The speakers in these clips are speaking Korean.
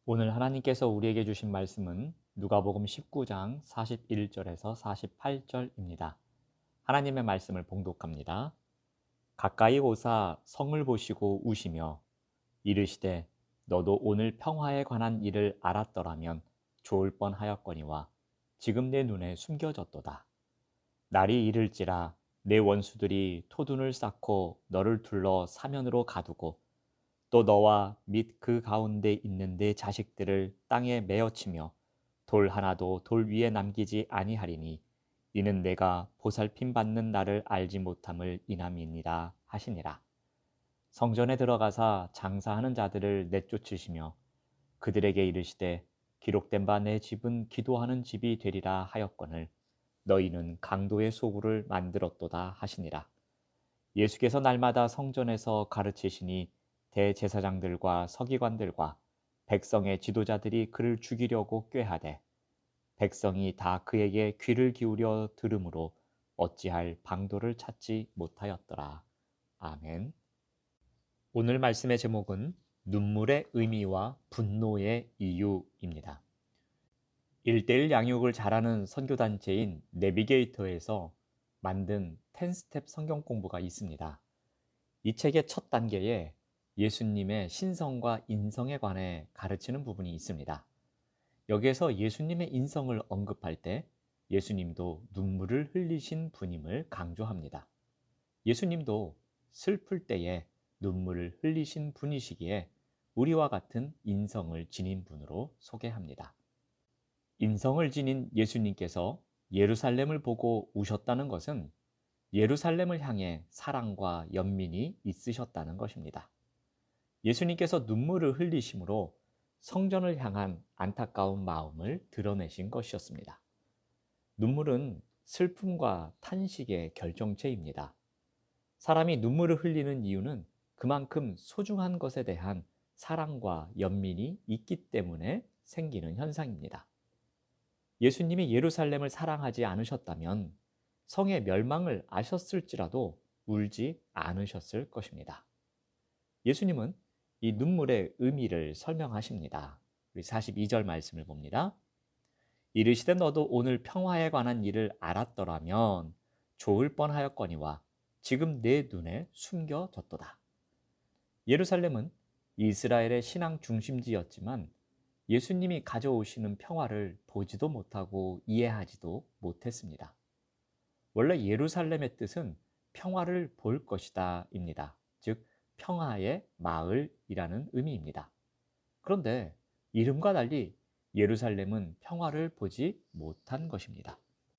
오늘 하나님께서 우리에게 주신 말씀은 누가복음 19장 41절에서 48절입니다. 하나님의 말씀을 봉독합니다. 가까이 오사 성을 보시고 우시며 이르시되 너도 오늘 평화에 관한 일을 알았더라면 좋을 뻔하였거니와 지금 내 눈에 숨겨졌도다. 날이 이를지라 내 원수들이 토둔을 쌓고 너를 둘러 사면으로 가두고 또 너와 및 그 가운데 있는 내 자식들을 땅에 메어치며 돌 하나도 돌 위에 남기지 아니하리니 이는 내가 보살핌 받는 나를 알지 못함을 인함이니라 하시니라. 성전에 들어가사 장사하는 자들을 내쫓으시며 그들에게 이르시되 기록된 바 내 집은 기도하는 집이 되리라 하였거늘 너희는 강도의 소굴을 만들었도다 하시니라. 예수께서 날마다 성전에서 가르치시니 대제사장들과 서기관들과 백성의 지도자들이 그를 죽이려고 꾀하되 백성이 다 그에게 귀를 기울여 들으므로 어찌할 방도를 찾지 못하였더라. 아멘. 오늘 말씀의 제목은 눈물의 의미와 분노의 이유입니다. 1대1 양육을 잘하는 선교단체인 내비게이터에서 만든 10스텝 성경 공부가 있습니다. 이 책의 첫 단계에 예수님의 신성과 인성에 관해 가르치는 부분이 있습니다. 여기에서 예수님의 인성을 언급할 때 예수님도 눈물을 흘리신 분임을 강조합니다. 예수님도 슬플 때에 눈물을 흘리신 분이시기에 우리와 같은 인성을 지닌 분으로 소개합니다. 인성을 지닌 예수님께서 예루살렘을 보고 우셨다는 것은 예루살렘을 향해 사랑과 연민이 있으셨다는 것입니다. 예수님께서 눈물을 흘리심으로 성전을 향한 안타까운 마음을 드러내신 것이었습니다. 눈물은 슬픔과 탄식의 결정체입니다. 사람이 눈물을 흘리는 이유는 그만큼 소중한 것에 대한 사랑과 연민이 있기 때문에 생기는 현상입니다. 예수님이 예루살렘을 사랑하지 않으셨다면 성의 멸망을 아셨을지라도 울지 않으셨을 것입니다. 예수님은 이 눈물의 의미를 설명하십니다. 우리 42절 말씀을 봅니다. 이르시되 너도 오늘 평화에 관한 일을 알았더라면 좋을 뻔하였거니와 지금 내 눈에 숨겨졌도다. 예루살렘은 이스라엘의 신앙 중심지였지만 예수님이 가져오시는 평화를 보지도 못하고 이해하지도 못했습니다. 원래 예루살렘의 뜻은 평화를 볼 것이다 입니다. 즉 평화의 마을이라는 의미입니다. 그런데 이름과 달리 예루살렘은 평화를 보지 못한 것입니다.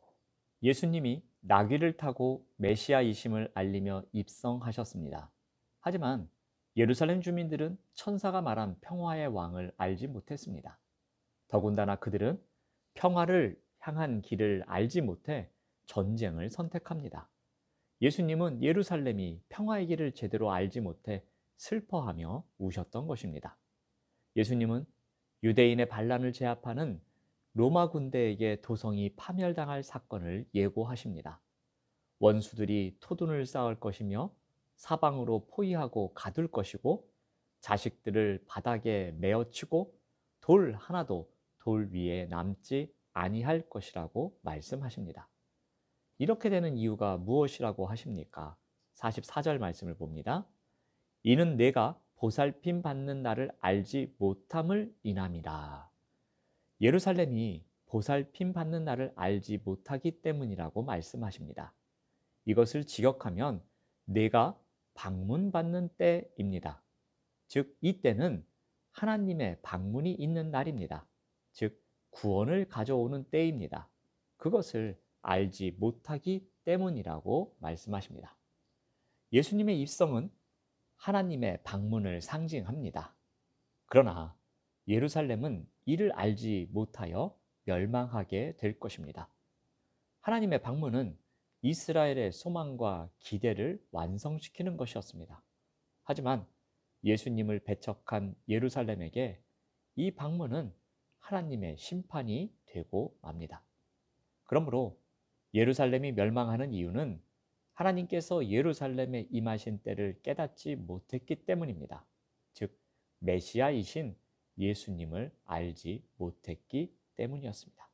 예수님이 나귀를 타고 메시아이심을 알리며 입성하셨습니다. 하지만 예루살렘 주민들은 천사가 말한 평화의 왕을 알지 못했습니다. 더군다나 그들은 평화를 향한 길을 알지 못해 전쟁을 선택합니다. 예수님은 예루살렘이 평화의 길을 제대로 알지 못해 슬퍼하며 우셨던 것입니다. 예수님은 유대인의 반란을 제압하는 로마 군대에게 도성이 파멸당할 사건을 예고하십니다. 원수들이 토둔을 쌓을 것이며 사방으로 포위하고 가둘 것이고 자식들을 바닥에 메어치고 돌 하나도 돌 위에 남지 아니할 것이라고 말씀하십니다. 이렇게 되는 이유가 무엇이라고 하십니까? 44절 말씀을 봅니다. 이는 내가 보살핌 받는 나를 알지 못함을 인함이라. 예루살렘이 보살핌 받는 나를 알지 못하기 때문이라고 말씀하십니다. 이것을 직역하면 내가 방문받는 때입니다. 즉, 이 때는 하나님의 방문이 있는 날입니다. 즉, 구원을 가져오는 때입니다. 그것을 알지 못하기 때문이라고 말씀하십니다. 예수님의 입성은 하나님의 방문을 상징합니다. 그러나 예루살렘은 이를 알지 못하여 멸망하게 될 것입니다. 하나님의 방문은 이스라엘의 소망과 기대를 완성시키는 것이었습니다. 하지만 예수님을 배척한 예루살렘에게 이 방문은 하나님의 심판이 되고 맙니다. 그러므로 예루살렘이 멸망하는 이유는 하나님께서 예루살렘에 임하신 때를 깨닫지 못했기 때문입니다. 즉 메시아이신 예수님을 알지 못했기 때문이었습니다.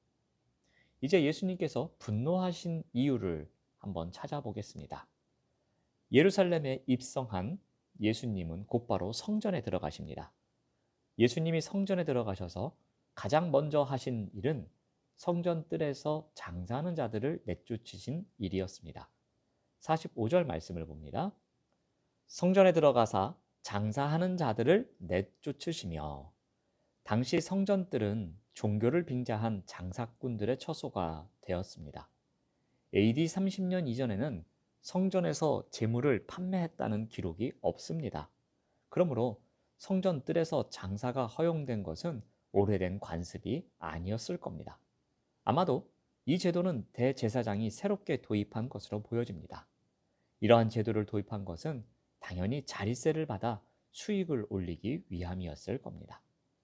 이제 예수님께서 분노하신 이유를 한번 찾아보겠습니다. 예루살렘에 입성한 예수님은 곧바로 성전에 들어가십니다. 예수님이 성전에 들어가셔서 가장 먼저 하신 일은 성전 뜰에서 장사하는 자들을 내쫓으신 일이었습니다. 45절 말씀을 봅니다. 성전에 들어가사 장사하는 자들을 내쫓으시며, 당시 성전뜰은 종교를 빙자한 장사꾼들의 처소가 되었습니다. AD 30년 이전에는 성전에서 재물을 판매했다는 기록이 없습니다. 그러므로 성전뜰에서 장사가 허용된 것은 오래된 관습이 아니었을 겁니다. 아마도 이 제도는 대제사장이 새롭게 도입한 것으로 보여집니다. 이러한 제도를 도입한 것은 당연히 자릿세를 받아 수익을 올리기 위함이었을 겁니다.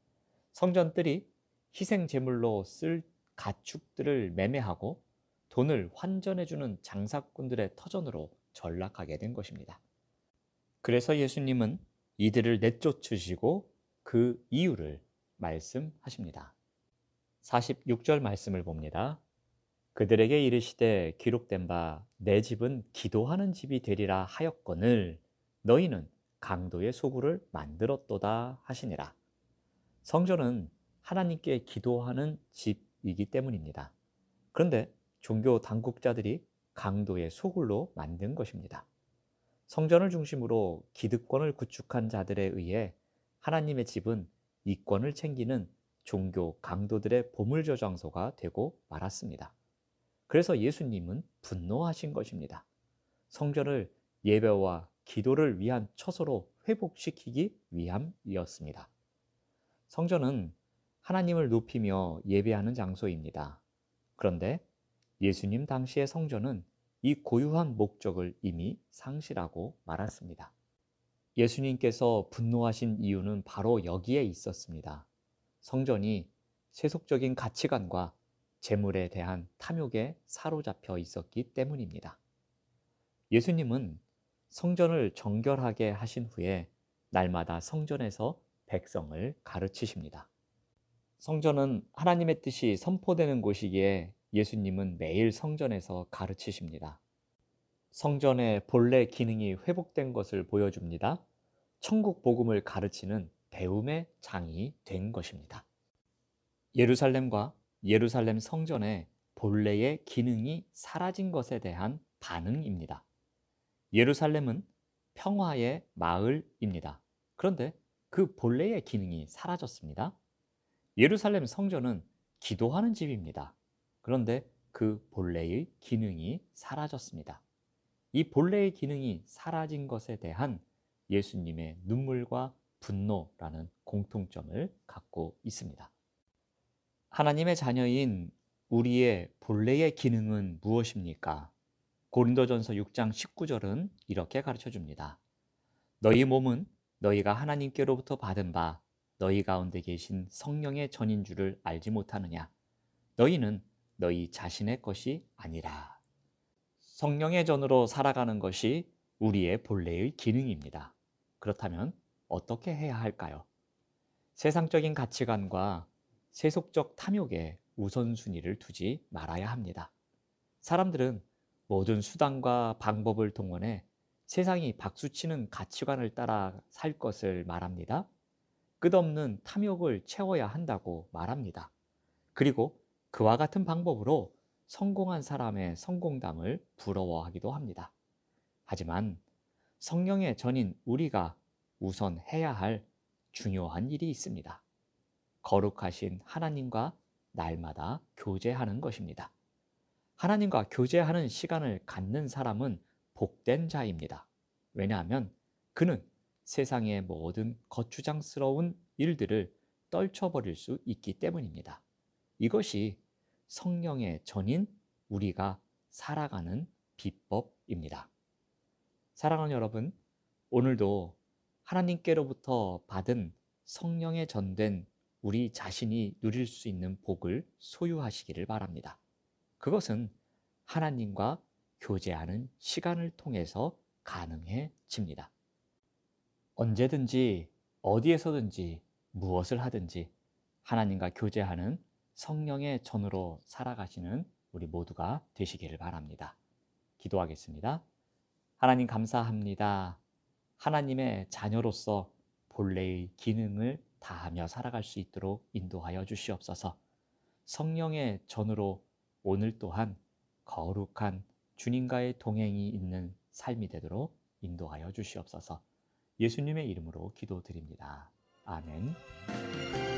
성전뜰이 희생 제물로 쓸 가축들을 매매하고 돈을 환전해주는 장사꾼들의 터전으로 전락하게 된 것입니다. 그래서 예수님은 이들을 내쫓으시고 그 이유를 말씀하십니다. 46절 말씀을 봅니다. 그들에게 이르시되 기록된 바 내 집은 기도하는 집이 되리라 하였거늘 너희는 강도의 소굴을 만들었도다 하시니라. 성전은 하나님께 기도하는 집이기 때문입니다. 그런데 종교 당국자들이 강도의 소굴로 만든 것입니다. 성전을 중심으로 기득권을 구축한 자들에 의해 하나님의 집은 이권을 챙기는 종교 강도들의 보물저장소가 되고 말았습니다. 그래서 예수님은 분노하신 것입니다. 성전을 예배와 기도를 위한 처소로 회복시키기 위함이었습니다. 성전은 하나님을 높이며 예배하는 장소입니다. 그런데 예수님 당시의 성전은 이 고유한 목적을 이미 상실하고 말았습니다. 예수님께서 분노하신 이유는 바로 여기에 있었습니다. 성전이 세속적인 가치관과 재물에 대한 탐욕에 사로잡혀 있었기 때문입니다. 예수님은 성전을 정결하게 하신 후에 날마다 성전에서 백성을 가르치십니다. 성전은 하나님의 뜻이 선포되는 곳이기에 예수님은 매일 성전에서 가르치십니다. 성전의 본래 기능이 회복된 것을 보여줍니다. 천국 복음을 가르치는 배움의 장이 된 것입니다. 예루살렘과 예루살렘 성전의 본래의 기능이 사라진 것에 대한 반응입니다. 예루살렘은 평화의 마을입니다. 그런데 그 본래의 기능이 사라졌습니다. 예루살렘 성전은 기도하는 집입니다. 그런데 그 본래의 기능이 사라졌습니다. 이 본래의 기능이 사라진 것에 대한 예수님의 눈물과 분노라는 공통점을 갖고 있습니다. 하나님의 자녀인 우리의 본래의 기능은 무엇입니까? 고린도전서 6장 19절은 이렇게 가르쳐 줍니다. 너희 몸은 너희가 하나님께로부터 받은 바 너희 가운데 계신 성령의 전인 줄을 알지 못하느냐? 너희는 너희 자신의 것이 아니라. 성령의 전으로 살아가는 것이 우리의 본래의 기능입니다. 그렇다면 어떻게 해야 할까요? 세상적인 가치관과 세속적 탐욕에 우선순위를 두지 말아야 합니다. 사람들은 모든 수단과 방법을 동원해 세상이 박수치는 가치관을 따라 살 것을 말합니다. 끝없는 탐욕을 채워야 한다고 말합니다. 그리고 그와 같은 방법으로 성공한 사람의 성공담을 부러워하기도 합니다. 하지만 성령의 전인 우리가 우선 해야 할 중요한 일이 있습니다. 거룩하신 하나님과 날마다 교제하는 것입니다. 하나님과 교제하는 시간을 갖는 사람은 복된 자입니다. 왜냐하면 그는 세상의 모든 거추장스러운 일들을 떨쳐버릴 수 있기 때문입니다. 이것이 성령의 전인 우리가 살아가는 비법입니다. 사랑하는 여러분, 오늘도 하나님께로부터 받은 성령의 전된 우리 자신이 누릴 수 있는 복을 소유하시기를 바랍니다. 그것은 하나님과 교제하는 시간을 통해서 가능해집니다. 언제든지 어디에서든지 무엇을 하든지 하나님과 교제하는 성령의 전으로 살아가시는 우리 모두가 되시기를 바랍니다. 기도하겠습니다. 하나님 감사합니다. 하나님의 자녀로서 본래의 기능을 다하며 살아갈 수 있도록 인도하여 주시옵소서. 성령의 전으로 오늘 또한 거룩한 주님과의 동행이 있는 삶이 되도록 인도하여 주시옵소서. 예수님의 이름으로 기도드립니다. 아멘.